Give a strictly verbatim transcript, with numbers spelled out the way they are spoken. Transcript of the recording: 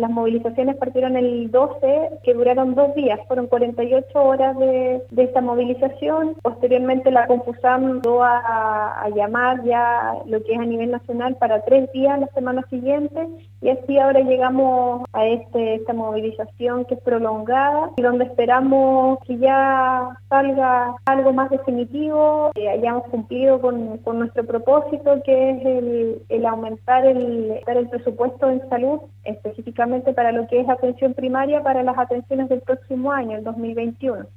las movilizaciones partieron el doce, que duraron dos días, fueron cuarenta y ocho horas de, de esta movilización. Posteriormente la Compusam dio a, a llamar ya lo que es a nivel nacional para tres días la semana siguiente, y así ahora llegamos a este, esta movilización que es prolongada y donde esperamos que ya salga algo más definitivo, que hayamos cumplido con, con nuestro propósito, que es el, el aumentar el, el presupuesto en salud, específicamente para lo que es atención primaria para las atenciones del próximo año, el dos mil veintiuno.